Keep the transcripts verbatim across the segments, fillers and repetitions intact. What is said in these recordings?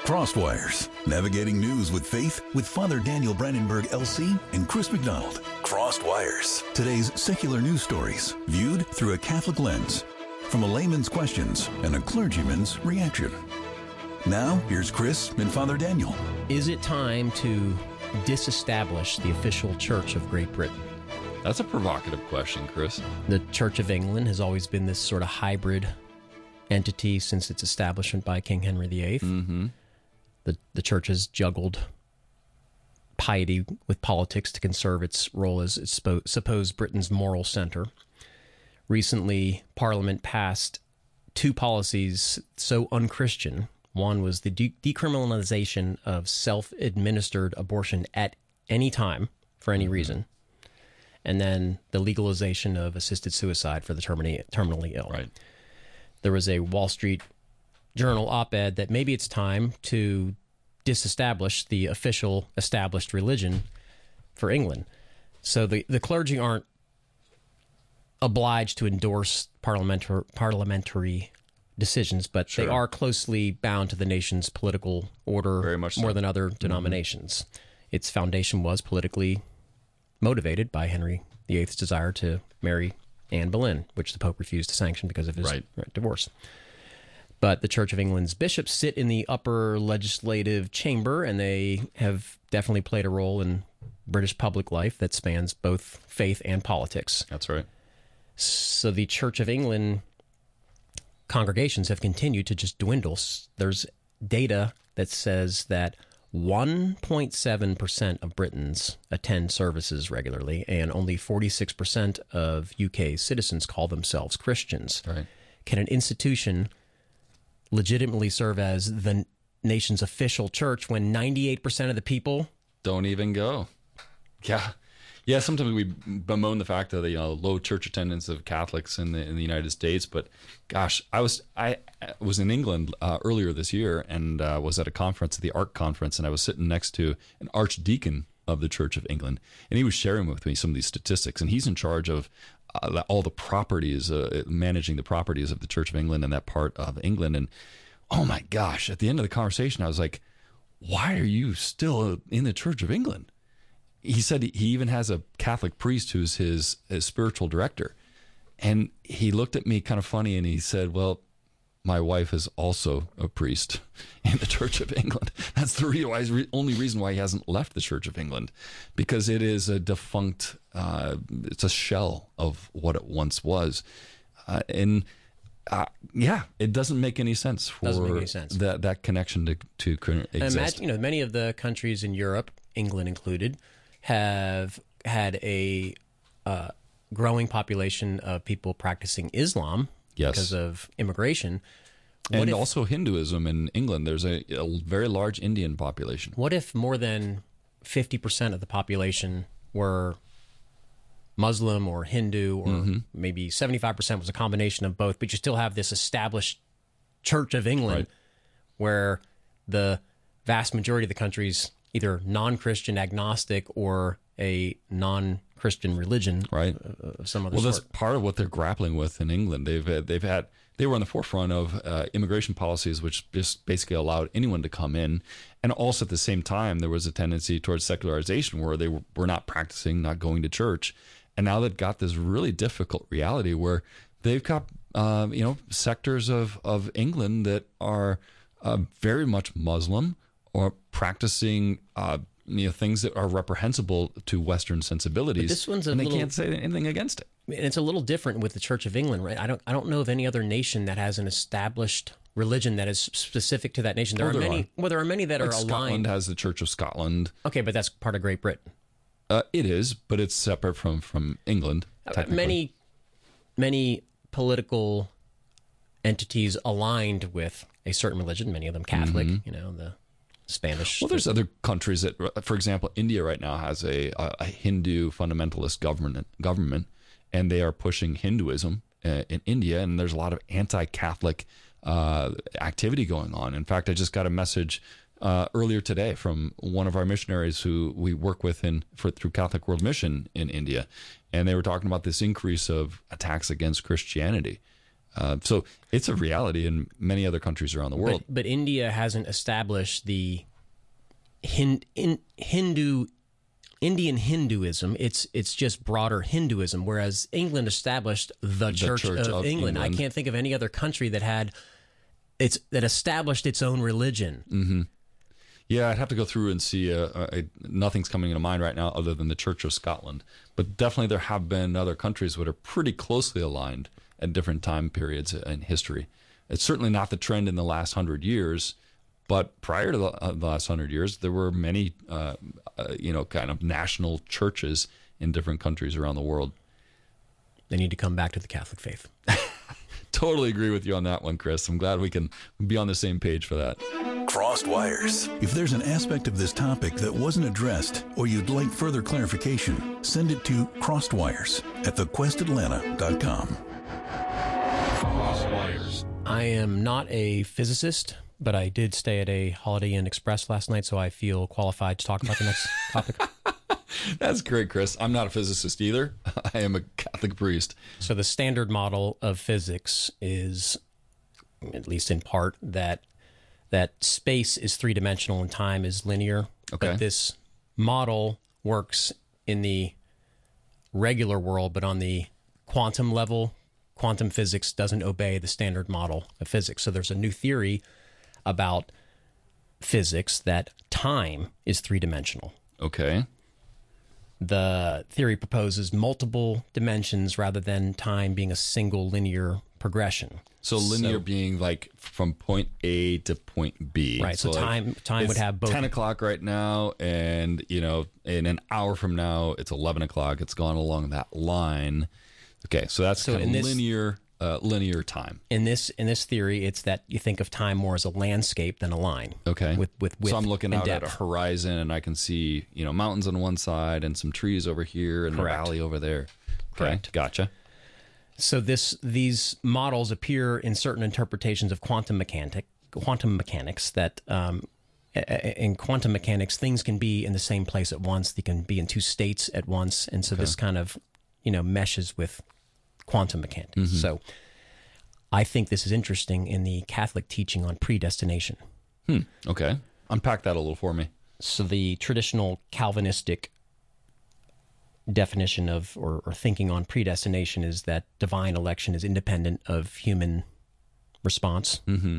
Crosswires, navigating news with faith with Father Daniel Brandenburg, L C, and Chris McDonald. Crosswires, today's secular news stories viewed through a Catholic lens, from a layman's questions and a clergyman's reaction. Now, here's Chris and Father Daniel. Is it time to disestablish the official Church of Great Britain? That's a provocative question, Chris. The Church of England has always been this sort of hybrid entity since its establishment by King Henry the Eighth. Mm-hmm. The, the church has juggled piety with politics to conserve its role as its spo- supposed Britain's moral center. Recently, Parliament passed two policies so unchristian. One was the de- decriminalization of self-administered abortion at any time for any Mm-hmm. reason, and then the legalization of assisted suicide for the termini- terminally ill. Right. There was a Wall Street Journal op-ed that maybe it's time to disestablish the official established religion for England. So the, the clergy aren't obliged to endorse parliamentary parliamentary decisions, but Sure. they are closely bound to the nation's political order. Very much so. More than other denominations. Mm-hmm. Its foundation was politically motivated by Henry the Eighth's desire to marry Anne Boleyn, which the Pope refused to sanction because of his Right. divorce. But the Church of England's bishops sit in the upper legislative chamber, and they have definitely played a role in British public life that spans both faith and politics. That's right. So the Church of England congregations have continued to just dwindle. There's data that says that one point seven percent of Britons attend services regularly, and only forty-six percent of U K's citizens call themselves Christians. Right. Can an institution legitimately serve as the nation's official church when ninety-eight percent of the people Don't even go. Yeah. Yeah, sometimes we bemoan the fact of the you know, low church attendance of Catholics in the in the United States, but gosh, I was I was in England uh, earlier this year and uh, was at a conference, the ARC conference, and I was sitting next to an archdeacon of the Church of England, and he was sharing with me some of these statistics, and he's in charge of uh, all the properties, uh, managing the properties of the Church of England and that part of England, and oh my gosh, at the end of the conversation, I was like, why are you still in the Church of England? He said he even has a Catholic priest who's his, his spiritual director. And he looked at me kind of funny and he said, well, my wife is also a priest in the Church of England. That's the re- only reason why he hasn't left the Church of England, because it is a defunct, uh, it's a shell of what it once was. Uh, and uh, yeah, it doesn't make any sense for Doesn't make any sense. that that connection to, to exist. Imagine, you know, many of the countries in Europe, England included, have had a uh, growing population of people practicing Islam Yes. because of immigration. What And if, also Hinduism in England. There's a, a very large Indian population. what if more than fifty percent of the population were Muslim or Hindu, or Mm-hmm. maybe seventy-five percent was a combination of both, but you still have this established Church of England Right. where the vast majority of the country's either non-Christian, agnostic, or a non-Christian religion, Right. uh, of some other Well, that's sort. part of what they're grappling with in England. They've had, they've had they were on the forefront of uh, immigration policies, which just basically allowed anyone to come in. And also at the same time, there was a tendency towards secularization where they were, were not practicing, not going to church. And now they've got this really difficult reality where they've got uh, you know sectors of, of England that are uh, very much Muslim or practicing uh, you know things that are reprehensible to Western sensibilities. But this one's a and they little- can't say anything against it. And it's a little different with the Church of England, right? I don't, I don't know of any other nation that has an established religion that is specific to that nation. There Oh, are there many. are. Well, there are many that Like are Scotland aligned. has the Church of Scotland. Okay, but that's part of Great Britain. Uh, it is, but it's separate from, from England. technically. Many, many political entities aligned with a certain religion. Many of them Catholic. You know, the Spanish. Well, there's other countries that, for example, India right now has a, a, a Hindu fundamentalist government, government, and they are pushing Hinduism uh, in India, and there's a lot of anti-Catholic uh, activity going on. In fact, I just got a message uh, earlier today from one of our missionaries who we work with in for through Catholic World Mission in India, and they were talking about this increase of attacks against Christianity. Uh, so it's a reality in many other countries around the world. But, but India hasn't established the Hind, in, Hindu Indian Hinduism. It's it's just broader Hinduism, whereas England established the, the Church, Church of, of England. England. I can't think of any other country that had it's that established its own religion. Mm-hmm. Yeah, I'd have to go through and see. Uh, uh, nothing's coming into mind right now other than the Church of Scotland. But definitely there have been other countries that are pretty closely aligned at different time periods in history. It's certainly not the trend in the last hundred years, but prior to the, uh, the last hundred years, there were many, uh, uh, you know, kind of national churches in different countries around the world. They need to come back to the Catholic faith. Totally agree with you on that one, Chris. I'm glad we can be on the same page for that. Crossed Wires. If there's an aspect of this topic that wasn't addressed or you'd like further clarification, send it to crosswires at the quest atlanta dot com. Crosswires. I am not a physicist, but I did stay at a Holiday Inn Express last night, so I feel qualified to talk about the next topic. That's great, Chris. I'm not a physicist either. I am a Catholic priest. So the standard model of physics is, at least in part, that that space is three-dimensional and time is linear. Okay. But this model works in the regular world, but on the quantum level, quantum physics doesn't obey the standard model of physics. So there's a new theory about physics that time is three-dimensional. Okay. The theory proposes multiple dimensions rather than time being a single linear progression. So linear so, being like from point A to point B. Right. So, so time like time would have both. ten o'clock right now, and you know, in an hour from now, it's eleven o'clock. It's gone along that line. Okay, so that's so kind of this, linear uh, linear time. In this in this theory, it's that you think of time more as a landscape than a line. Okay. With with width so I'm looking and out depth. at a horizon, and I can see you know mountains on one side and some trees over here, and Correct. a valley over there. Okay, Correct. Gotcha. So this these models appear in certain interpretations of quantum mechanic quantum mechanics that um, in quantum mechanics things can be in the same place at once. They can be in two states at once, and so okay. this kind of you know meshes with quantum mechanics. Mm-hmm. So I think this is interesting in the Catholic teaching on predestination. Hmm. Okay, unpack that a little for me. So the traditional Calvinistic definition of or, or thinking on predestination is that divine election is independent of human response. Mm-hmm.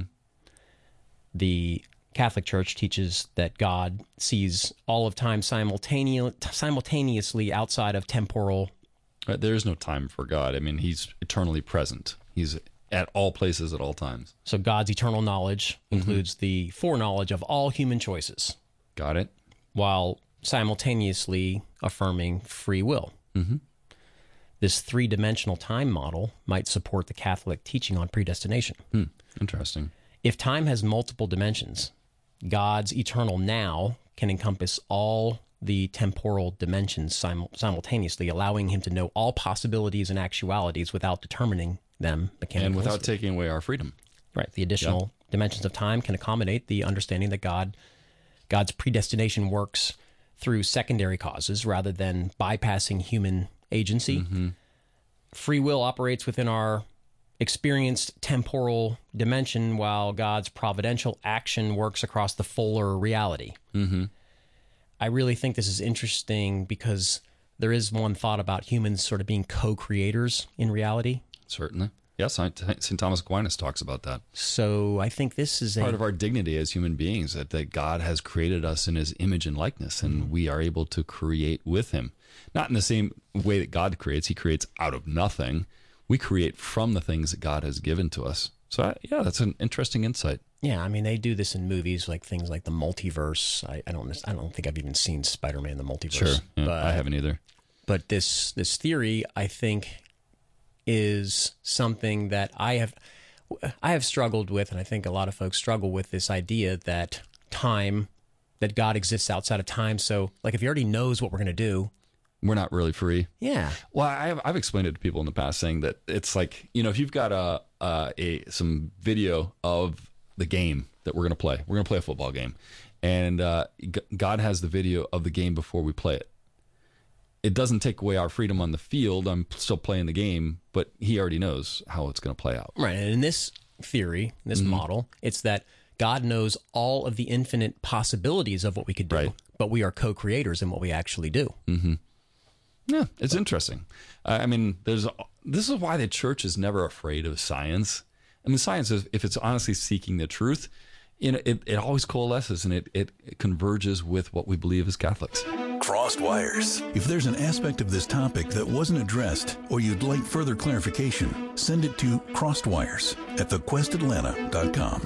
The Catholic Church teaches that God sees all of time simultaneously, simultaneously outside of temporal. Right, there is no time for God. I mean, he's eternally present. He's at all places at all times. So God's eternal knowledge mm-hmm. includes the foreknowledge of all human choices. Got it. While simultaneously affirming free will. Mm-hmm. This three-dimensional time model might support the Catholic teaching on predestination. Hmm. Interesting. If time has multiple dimensions, God's eternal now can encompass all the temporal dimensions sim- simultaneously, allowing him to know all possibilities and actualities without determining them mechanically. And without taking away our freedom. Right. The additional yep. dimensions of time can accommodate the understanding that God, God's predestination works through secondary causes rather than bypassing human agency. Mm-hmm. Free will operates within our experienced temporal dimension, while God's providential action works across the fuller reality. Mm-hmm. I really think this is interesting because there is one thought about humans sort of being co-creators in reality. Certainly. Yes, Saint Thomas Aquinas talks about that. So I think this is part a, of our dignity as human beings, that, that God has created us in his image and likeness, and mm-hmm. we are able to create with him. Not in the same way that God creates. He creates out of nothing. We create from the things that God has given to us. So, I, yeah, that's an interesting insight. Yeah, I mean, they do this in movies, like things like the multiverse. I, I don't I don't think I've even seen Spider-Man, the multiverse. Sure, yeah, but, I haven't either. But this this theory, I think, is something that I have I have struggled with, and I think a lot of folks struggle with this idea that time, that God exists outside of time. So, like, if he already knows what we're going to do, we're not really free. Yeah. Well, I've I've explained it to people in the past, saying that it's like, you know, if you've got a a, a some video of the game that we're going to play, we're going to play a football game, and uh, God has the video of the game before we play it. it doesn't take away our freedom on the field. I'm still playing the game, but he already knows how it's going to play out. Right. And in this theory, this mm-hmm. model, it's that God knows all of the infinite possibilities of what we could do, right. but we are co-creators in what we actually do. Mm-hmm. Yeah, it's interesting. Uh, I mean, there's this is why the church is never afraid of science. I mean, science is, if it's honestly seeking the truth, you know, it, it always coalesces and it, it, it converges with what we believe as Catholics. Crossed Wires. If there's an aspect of this topic that wasn't addressed or you'd like further clarification, send it to crosswires at the quest atlanta dot com.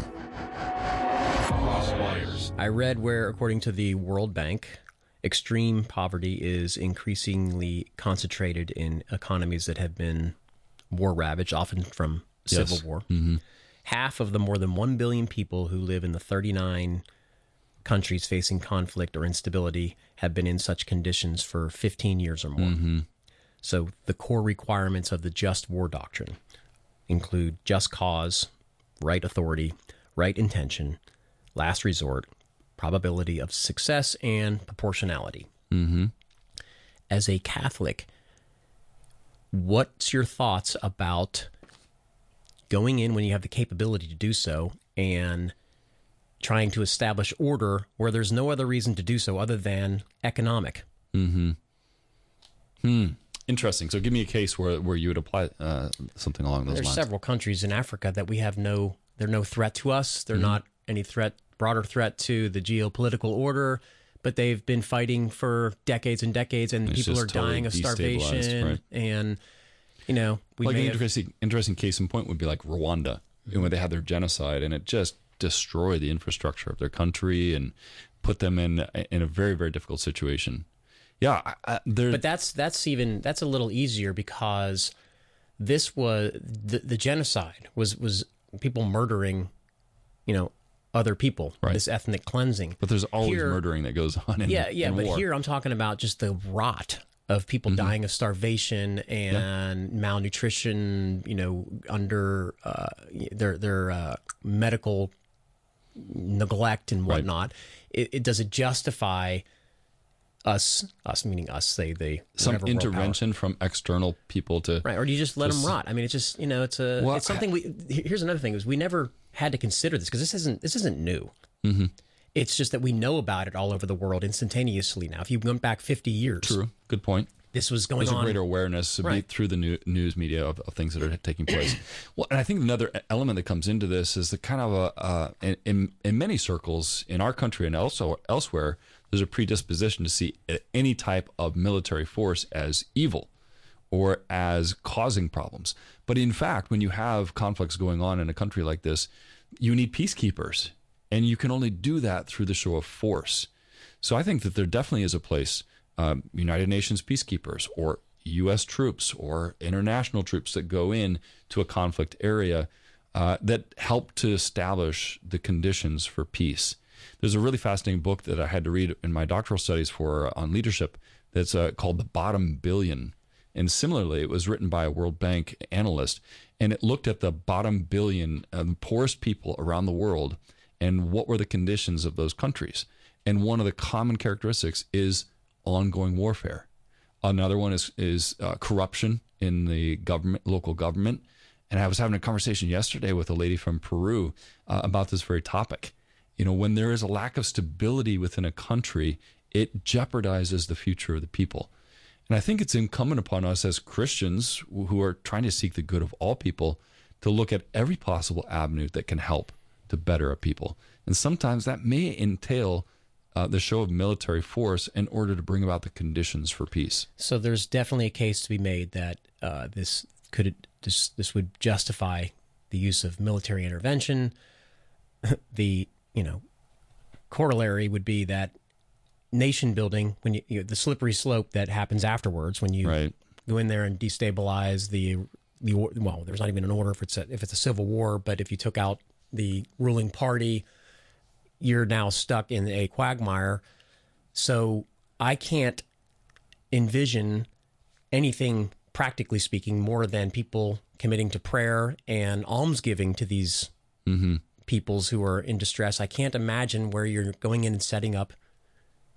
Crosswires. I read where, according to the World Bank, extreme poverty is increasingly concentrated in economies that have been war-ravaged, often from civil yes. war. Mm-hmm. Half of the more than one billion people who live in the thirty-nine countries facing conflict or instability have been in such conditions for fifteen years or more. Mm-hmm. So the core requirements of the just war doctrine include just cause, right authority, right intention, last resort, probability of success, and proportionality. Mm-hmm. As a Catholic, what's your thoughts about going in when you have the capability to do so and trying to establish order where there's no other reason to do so other than economic? Mm-hmm. Hmm. Interesting. So give me a case where, where you would apply uh, something along those There's lines. There's several countries in Africa that we have no, they're no threat to us. They're mm-hmm. not any threat, broader threat to the geopolitical order, but they've been fighting for decades and decades, and it's people are totally dying of starvation. Right. And, you know, we like may an have, interesting, interesting case in point would be like Rwanda, mm-hmm. when they had their genocide, and it just destroyed the infrastructure of their country and put them in in a very, very difficult situation. Yeah, I, I, but that's that's even that's a little easier because this was the, the genocide was was people murdering, you know, other people. Right. This ethnic cleansing. But there's always here, murdering that goes on in yeah, yeah. in but war. Here I'm talking about just the rot of people mm-hmm. dying of starvation and yeah. malnutrition. You know, under uh, their their uh, medical neglect and whatnot. Right. It, it does it justify us, us meaning us, say they some intervention from external people to right, or do you just let them rot? I mean, it's just you know, it's a well, it's something we. Here's another thing: is we never had to consider this because this isn't this isn't new. Mm-hmm. It's just that we know about it all over the world instantaneously now. If you went back fifty years, true, good point. This was going There's on. There's a greater awareness right. through the new, news media of, of things that are taking place. Well, and I think another element that comes into this is the kind of a uh, in in many circles in our country and also elsewhere, there's a predisposition to see any type of military force as evil or as causing problems. But in fact, when you have conflicts going on in a country like this, you need peacekeepers, and you can only do that through the show of force. So I think that there definitely is a place. Um, United Nations peacekeepers or U S troops or international troops that go in to a conflict area uh, that help to establish the conditions for peace. There's a really fascinating book that I had to read in my doctoral studies for uh, on leadership that's uh, called The Bottom Billion. And similarly, it was written by a World Bank analyst, and it looked at the bottom billion, uh, the poorest people around the world, and what were the conditions of those countries. And one of the common characteristics is ongoing warfare. Another one is is uh, corruption in the government, local government. And I was having a conversation yesterday with a lady from Peru uh, about this very topic. You know, when there is a lack of stability within a country, it jeopardizes the future of the people. And I think it's incumbent upon us as Christians who are trying to seek the good of all people to look at every possible avenue that can help to better a people. And sometimes that may entail Uh, the show of military force in order to bring about the conditions for peace. So there's definitely a case to be made that uh, this could this this would justify the use of military intervention. The you know corollary would be that nation building, when you, you know, the slippery slope that happens afterwards when you right. go in there and destabilize the the well, there's not even an order if it's a, if it's a civil war, but if you took out the ruling party, you're now stuck in a quagmire. So I can't envision anything, practically speaking, more than people committing to prayer and almsgiving to these mm-hmm. peoples who are in distress. I can't imagine where you're going in and setting up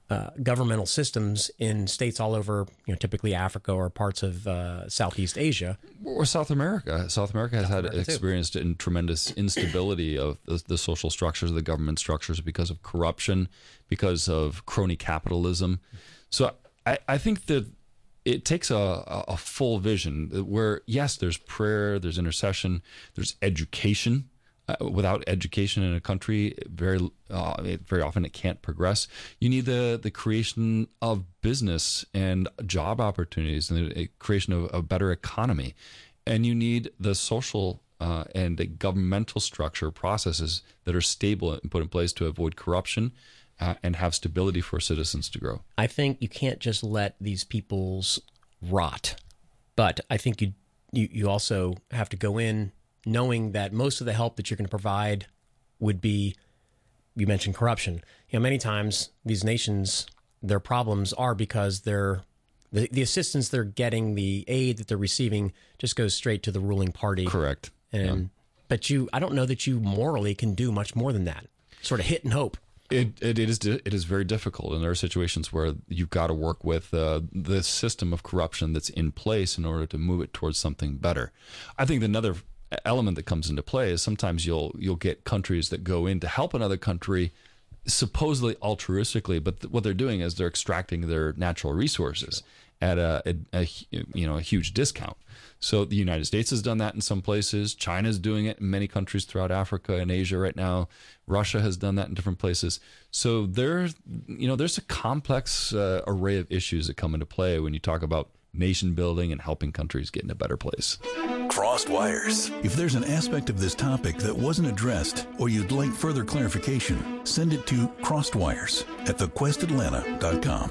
uh, governmental systems in states all over, you know, typically Africa or parts of uh, Southeast Asia. Or South America. South America has South had America too. experienced in tremendous instability of the, the social structures, the government structures, because of corruption, because of crony capitalism. So I, I think that it takes a, a full vision where, yes, there's prayer, there's intercession, there's education. Uh, without education in a country, very uh, it, very often it can't progress. You need the the creation of business and job opportunities and the creation of a better economy. And you need the social uh, and the governmental structure processes that are stable and put in place to avoid corruption uh, and have stability for citizens to grow. I think you can't just let these peoples rot, but I think you you, you also have to go in knowing that most of the help that you're going to provide would be, you mentioned corruption. You know, many times these nations, their problems are because they're, the, the assistance they're getting, the aid that they're receiving just goes straight to the ruling party. Correct. And, yeah. But you, I don't know that you morally can do much more than that. Sort of hit and hope. It, it it is it is very difficult, and there are situations where you've got to work with uh, the system of corruption that's in place in order to move it towards something better. I think another element that comes into play is sometimes you'll you'll get countries that go in to help another country supposedly altruistically, but th- what they're doing is they're extracting their natural resources at a, a, a you know a huge discount. So the United States has done that in some places. China's doing it in many countries throughout Africa and Asia right now. Russia has done that in different places. So there's you know there's a complex uh, array of issues that come into play when you talk about nation building and helping countries get in a better place. Crossed Wires. If there's an aspect of this topic that wasn't addressed or you'd like further clarification, send it to crosswires at the quest atlanta dot com.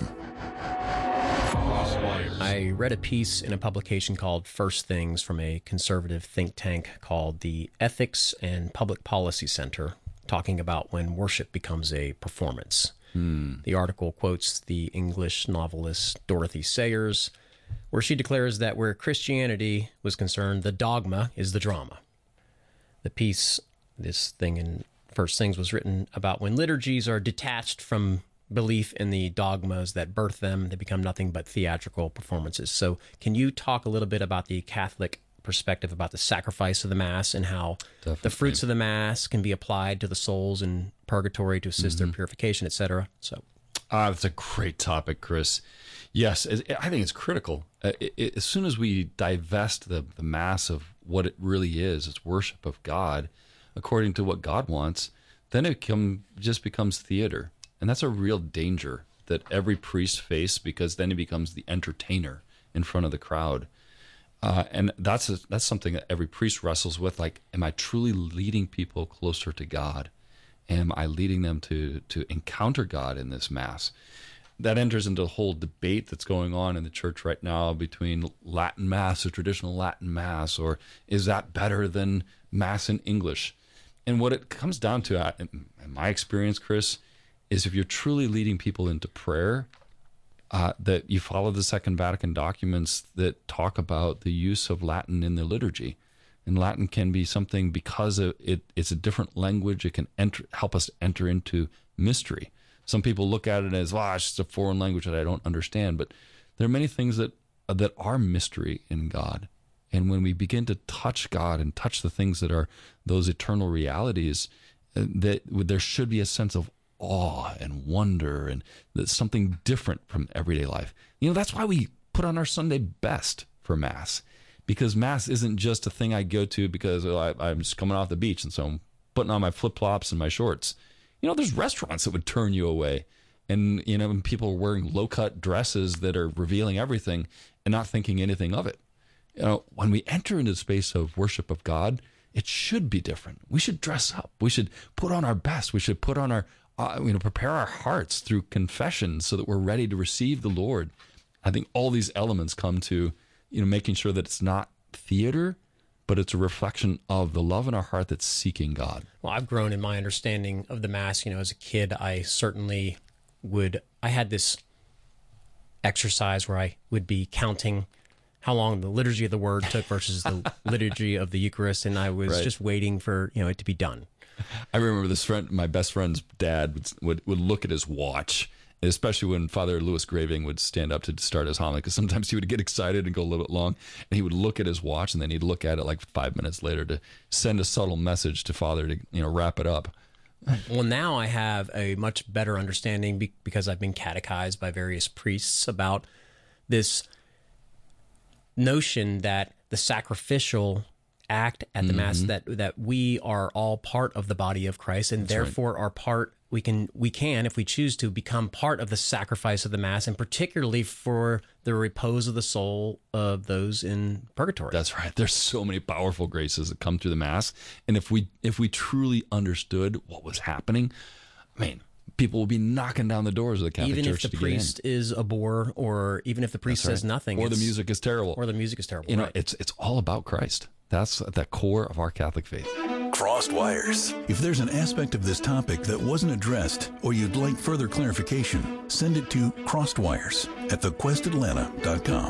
I read a piece in a publication called First Things from a conservative think tank called the Ethics and Public Policy Center, talking about when worship becomes a performance. Hmm. The article quotes the English novelist Dorothy Sayers, where she declares that where Christianity was concerned, the dogma is the drama. The piece, this thing in First Things, was written about when liturgies are detached from belief in the dogmas that birth them, they become nothing but theatrical performances. So can you talk a little bit about the Catholic perspective about the sacrifice of the Mass and how Definitely. the fruits of the Mass can be applied to the souls in purgatory to assist mm-hmm. their purification, et cetera? So, ah, that's a great topic, Chris. Yes, I think it's critical. Uh, it, it, as soon as we divest the, the Mass of what it really is, it's worship of God, according to what God wants, then it become, just becomes theater. And that's a real danger that every priest faces, because then he becomes the entertainer in front of the crowd. Uh, and that's a, that's something that every priest wrestles with. Like, am I truly leading people closer to God? Am I leading them to to encounter God in this Mass? That enters into the whole debate that's going on in the church right now between Latin Mass or traditional Latin Mass, or is that better than Mass in English? And what it comes down to, in my experience, Chris, is if you're truly leading people into prayer, uh, that you follow the Second Vatican documents that talk about the use of Latin in the liturgy. And Latin can be something, because of it, it's a different language, it can enter, help us enter into mystery. Some people look at it as, well, it's just a foreign language that I don't understand. But there are many things that that are mystery in God. And when we begin to touch God and touch the things that are those eternal realities, uh, that there should be a sense of awe and wonder, and that's something different from everyday life. You know, that's why we put on our Sunday best for Mass, because Mass isn't just a thing I go to because well, I, I'm just coming off the beach and so I'm putting on my flip-flops and my shorts. You know, there's restaurants that would turn you away. And, you know, people are wearing low-cut dresses that are revealing everything and not thinking anything of it. You know, when we enter into the space of worship of God, it should be different. We should dress up. We should put on our best. We should put on our, uh, you know, prepare our hearts through confession so that we're ready to receive the Lord. I think all these elements come to, you know, making sure that it's not theater, but it's a reflection of the love in our heart that's seeking God. Well, I've grown in my understanding of the Mass. You know, as a kid, I certainly would, I had this exercise where I would be counting how long the liturgy of the Word took versus the liturgy of the Eucharist, and I was right. just waiting for, you know, it to be done. I remember this friend, my best friend's dad would, would would look at his watch especially when Father Louis Graving would stand up to start his homily, because sometimes he would get excited and go a little bit long, and he would look at his watch, and then he'd look at it like five minutes later to send a subtle message to Father to, you know, wrap it up. Well, now I have a much better understanding be- because I've been catechized by various priests about this notion that the sacrificial act at the mm-hmm. Mass, that that we are all part of the body of Christ, and That's therefore right. are part. We can we can, if we choose to, become part of the sacrifice of the Mass, and particularly for the repose of the soul of those in purgatory. That's right. There's so many powerful graces that come through the Mass, and if we if we truly understood what was happening, I mean, people will be knocking down the doors of the Catholic even Church if the to priest get in. is a bore, or even if the priest That's says right. nothing, or the music is terrible, or the music is terrible. You know, right. it's it's all about Christ. That's at the core of our Catholic faith. Crossed Wires. If there's an aspect of this topic that wasn't addressed or you'd like further clarification, send it to crosswires at the quest atlanta dot com.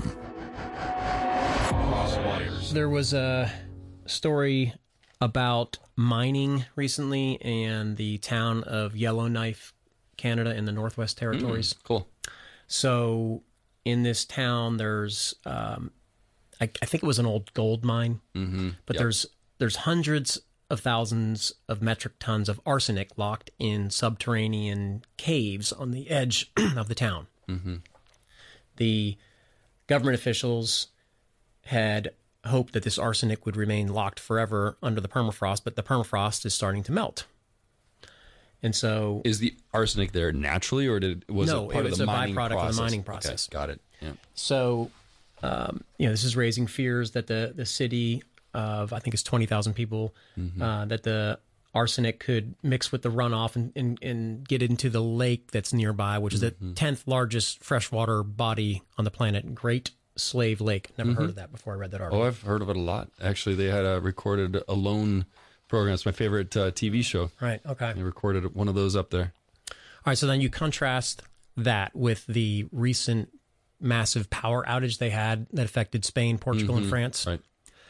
There was a story about mining recently in the town of Yellowknife, Canada, in the Northwest Territories. Mm, cool. So in this town, there's... Um, I, I think it was an old gold mine, mm-hmm. but yep. there's there's hundreds of thousands of metric tons of arsenic locked in subterranean caves on the edge of the town. Mm-hmm. The government officials had hoped that this arsenic would remain locked forever under the permafrost, but the permafrost is starting to melt. And so, is the arsenic there naturally, or did was no, it part it was of the a mining byproduct process? of the mining process. Okay, got it. Yeah. So. Um, you know, this is raising fears that the, the city of, I think it's twenty thousand people, mm-hmm. uh, that the arsenic could mix with the runoff and, and, and get into the lake that's nearby, which is mm-hmm. the tenth largest freshwater body on the planet, Great Slave Lake. Never mm-hmm. heard of that before I read that article. Oh, I've heard of it a lot. Actually, they had a recorded Alone program. It's my favorite uh, T V show. Right, okay. They recorded one of those up there. All right, so then you contrast that with the recent massive power outage they had that affected Spain, Portugal, mm-hmm. and France. Right.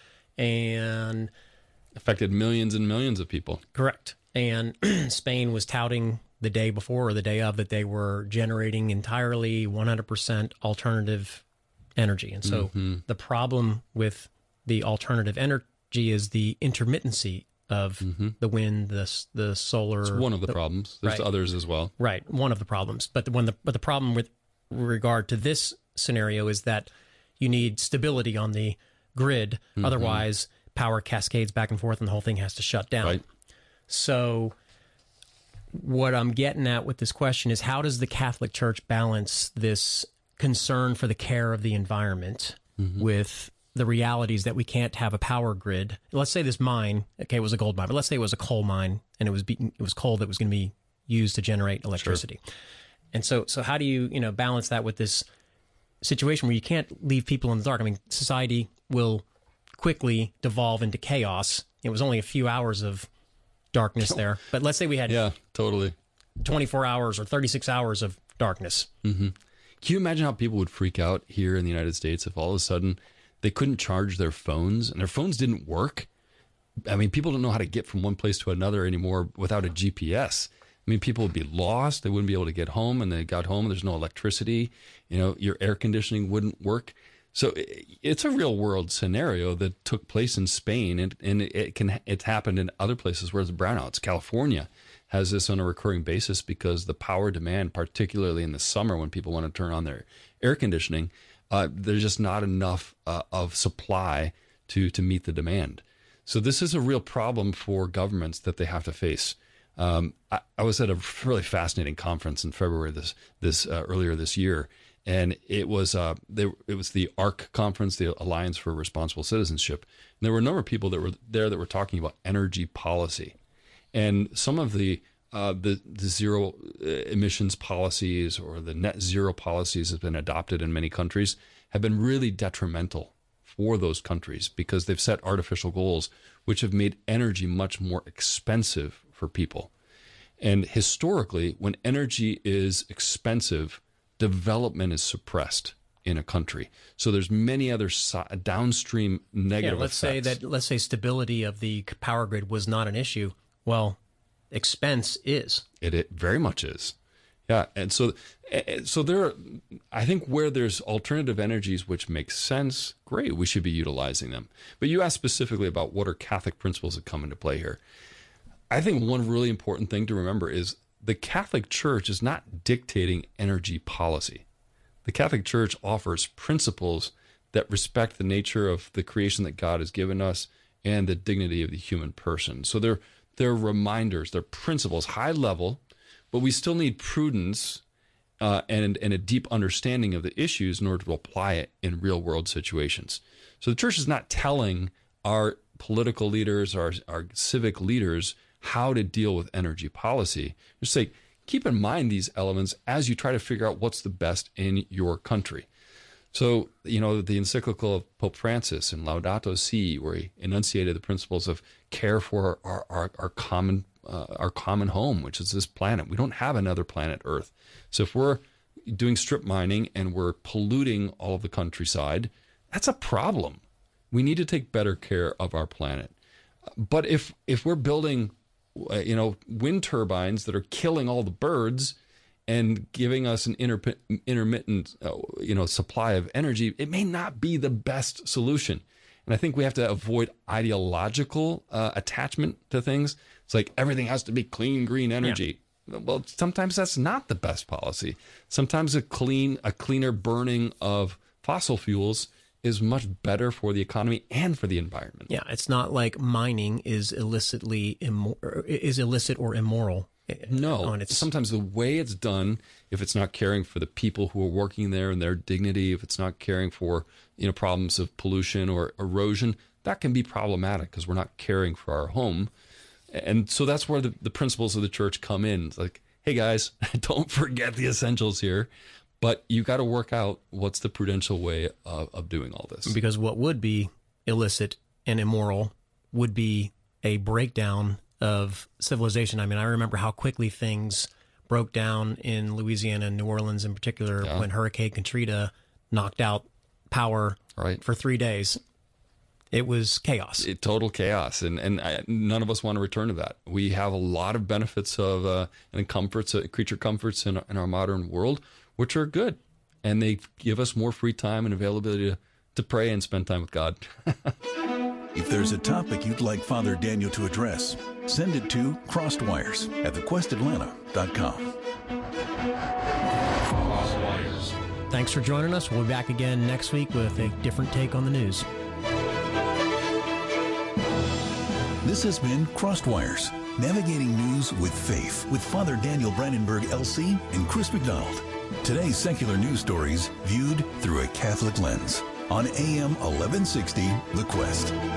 And affected millions and millions of people. Correct. And Spain was touting the day before or the day of that they were generating entirely one hundred percent alternative energy. And so mm-hmm. the problem with the alternative energy is the intermittency of mm-hmm. the wind, the the solar. It's one of the, the problems. There's right. others as well. Right. One of the problems. But the, when the but the problem with regard to this scenario is that you need stability on the grid. Mm-hmm. Otherwise, power cascades back and forth and the whole thing has to shut down. Right. So what I'm getting at with this question is, how does the Catholic Church balance this concern for the care of the environment mm-hmm. with the realities that we can't have a power grid? Let's say this mine, okay, it was a gold mine, but let's say it was a coal mine and it was beaten, it was coal that was going to be used to generate electricity. Sure. And so, so how do you, you know, balance that with this situation where you can't leave people in the dark? I mean, society will quickly devolve into chaos. It was only a few hours of darkness there, but let's say we had yeah, totally twenty-four hours or thirty-six hours of darkness. Mm-hmm. Can you imagine how people would freak out here in the United States if all of a sudden they couldn't charge their phones and their phones didn't work? I mean, people don't know how to get from one place to another anymore without a G P S. I mean, people would be lost. They wouldn't be able to get home, and they got home and there's no electricity. You know, your air conditioning wouldn't work. So it's a real world scenario that took place in Spain, and, and it can it's happened in other places where there's brownouts. California has this on a recurring basis because the power demand, particularly in the summer when people want to turn on their air conditioning, uh, there's just not enough uh, of supply to to meet the demand. So this is a real problem for governments that they have to face. Um, I, I was at a really fascinating conference in February this this uh, earlier this year, and it was uh, they, it was the A R C conference, the Alliance for Responsible Citizenship. And there were a number of people that were there that were talking about energy policy, and some of the uh, the, the zero emissions policies or the net zero policies that have been adopted in many countries have been really detrimental for those countries because they've set artificial goals which have made energy much more expensive for people. And historically, when energy is expensive, development is suppressed in a country. So there's many other so- downstream negative yeah, let's effects. say that let's say stability of the power grid was not an issue. Well, expense is. It, it very much is. Yeah, and so so there are, I think where there's alternative energies which make sense, great, we should be utilizing them. But you asked specifically about what are Catholic principles that come into play here. I think one really important thing to remember is the Catholic Church is not dictating energy policy. The Catholic Church offers principles that respect the nature of the creation that God has given us and the dignity of the human person. So they're they're reminders, they're principles, high level, but we still need prudence uh, and, and a deep understanding of the issues in order to apply it in real world situations. So the church is not telling our political leaders, our, our civic leaders, how to deal with energy policy. Just say, keep in mind these elements as you try to figure out what's the best in your country. So, you know, the encyclical of Pope Francis in Laudato Si, where he enunciated the principles of care for our, our, our common uh, our common home, which is this planet. We don't have another planet Earth. So if we're doing strip mining and we're polluting all of the countryside, that's a problem. We need to take better care of our planet. But if if we're building, uh, you know, wind turbines that are killing all the birds and giving us an inter- intermittent, uh, you know, supply of energy, it may not be the best solution. And I think we have to avoid ideological uh, attachment to things. It's like everything has to be clean, green energy. Yeah. Well, sometimes that's not the best policy. Sometimes a clean, a cleaner burning of fossil fuels is much better for the economy and for the environment. Yeah, it's not like mining is illicitly immor- is illicit or immoral. No, on its... sometimes the way it's done, if it's not caring for the people who are working there and their dignity, if it's not caring for, you know, problems of pollution or erosion, that can be problematic because we're not caring for our home. And so that's where the, the principles of the church come in. It's like, hey guys, don't forget the essentials here, but you got to work out what's the prudential way of, of doing all this. Because what would be illicit and immoral would be a breakdown of civilization. I mean, I remember how quickly things broke down in Louisiana and New Orleans in particular yeah. when Hurricane Katrina knocked out power right. for three days. It was chaos. It, total chaos. And and I, none of us want to return to that. We have a lot of benefits of uh, and comforts, uh, creature comforts in, in our modern world, which are good. And they give us more free time and availability to, to pray and spend time with God. If there's a topic you'd like Father Daniel to address, send it to crosswires at the quest atlanta dot com. Thanks for joining us. We'll be back again next week with a different take on the news. This has been Crossed Wires, navigating news with faith with Father Daniel Brandenburg, L C, and Chris McDonald. Today's secular news stories viewed through a Catholic lens on A M eleven sixty, The Quest.